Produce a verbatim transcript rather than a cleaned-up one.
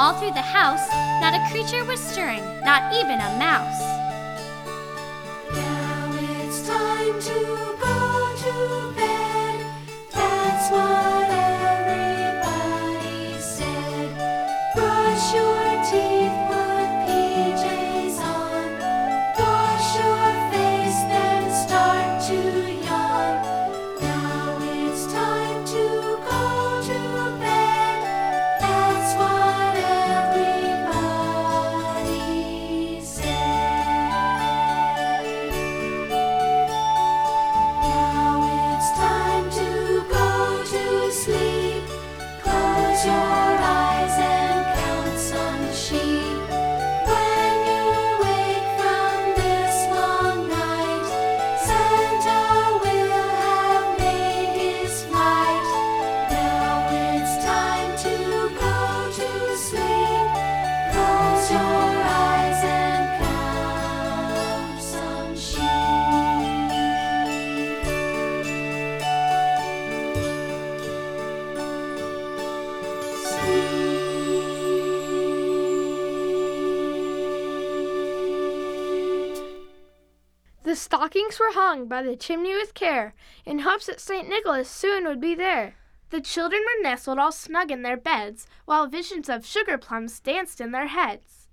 all through the house, not a creature was stirring, not even a mouse. Now it's time to go to bed. That's what everybody said. Brush your teeth, put P Js on. Wash your face, then start to yawn. Now it's time to go to bed. That's what everybody said. Now it's time to go to sleep. Close your eyes and count some sheep. When you wake from this long night, Santa will have made his flight. Now it's time to go to sleep. Close your eyes and count some sheep. The stockings were hung by the chimney with care, in hopes that Saint Nicholas soon would be there. The children were nestled all snug in their beds, while visions of sugar plums danced in their heads.